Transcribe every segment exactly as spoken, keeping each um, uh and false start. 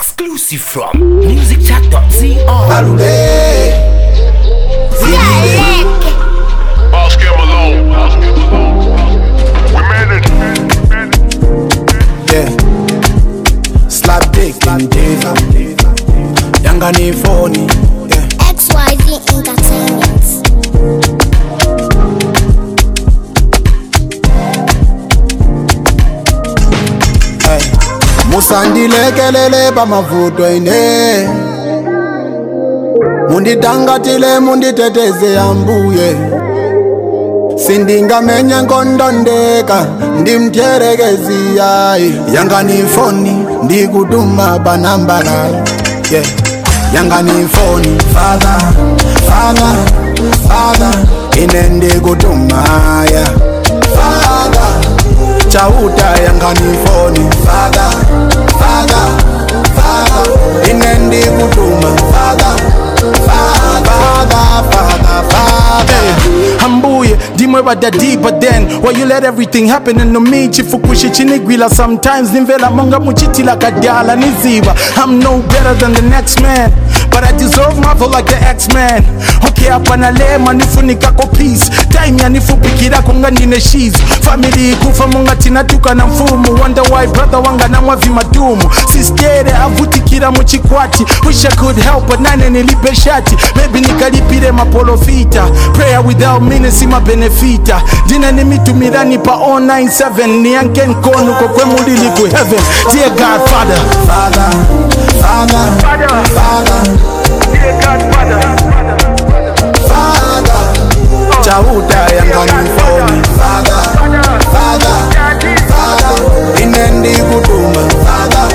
Exclusive from music chat dot co. Boss Kim alone. We made it. Yeah. Slap dick in Diva. Yanga ni phony. Yeah. X Y Z Entertainment. Hey. Musandilekelele pamavuto ine. Munditangatile munditeteze ambuye. Sindingamenya nkondondeka ndimtyerekezi yayi. Yanga ni phony ndikutuma banambala. Yeah. Yanga ni phony father father father ine ndikutuma ya father chauta. Yanga ni phony father father father ine ndikutuma father father father father. Hambuye, dimwe badadi, but then why you let everything happen to me? Chifukushi chinigwila sometimes nimvela monga muchitila kadala niziba. I'm no better than the next man, but I deserve Marvel like the X-Men. Okay, apanale manifunika ko peace. Time ya nifupikira konga nine she's. Family kufa munga tinatuka na mfumu. Wonder why brother wanga na mwavi madumu. Sistere avutikira muchikwati. Wish I could help but nane nilipe shati. Maybe nikalipire mapolofita. Prayer without meaning si ma benefita. Dina ni mitu mirani pa oh nine seven. Ni yanke nkonu kwa kwe mulili ku heaven. Dear God Father, Father Father Father, Father dear God Father, Father chauta. Yanga ni phony father father father ine ndikutuma father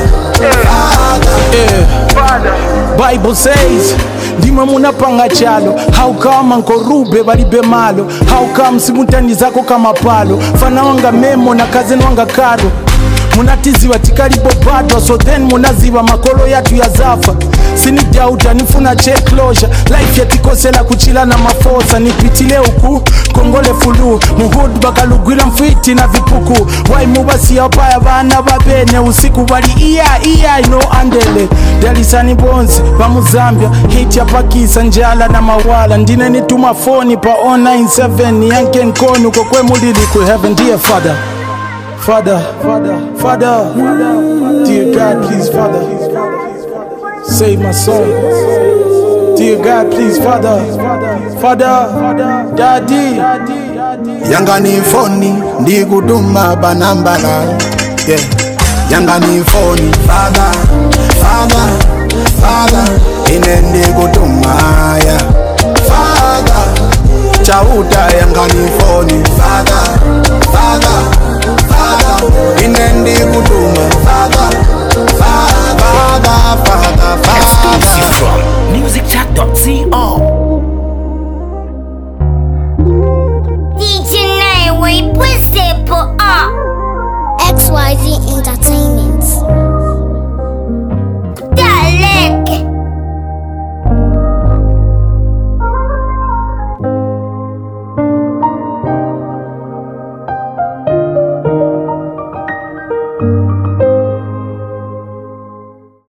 father. Bible says ndimwe munapanga chalo. How come ankorube balibe malo? How come simutani zako kama palo? Fana wanga memo na kazeni wanga kado. Munatiziwa tikalibo bado, so then munaziwa makolo yatu ya zafa. Sini dauta nifuna check closure. Life yatikosela kuchila na mafosa. Nipitile uku kongole fulu. Muhud bakalugwila mfiti na vipuku. Wai mubasi ya opaya vana babene. Usiku wali iya iya ino andele. Dalisani bonzi bamu Zambia. Hate ya pakisa njala na mawala. Ndine nituma phone pa oh nine seven. Yanke nkonu kwa kwe mulili ku heaven. Dear Father, Father, Father, Father, dear God, please, Father, save my soul. Dear God, please, Father, Father, Daddy. Yanga ni phony ndikutuma banambala. Yeah. Yanga ni phony father father father ine ndikutuma ya father chauta. Yanga ni phony father father father ine ndikutuma father father father Exclusive father. from music chat dot co. D J Nine way pussy po up. X Y Z Entertainment.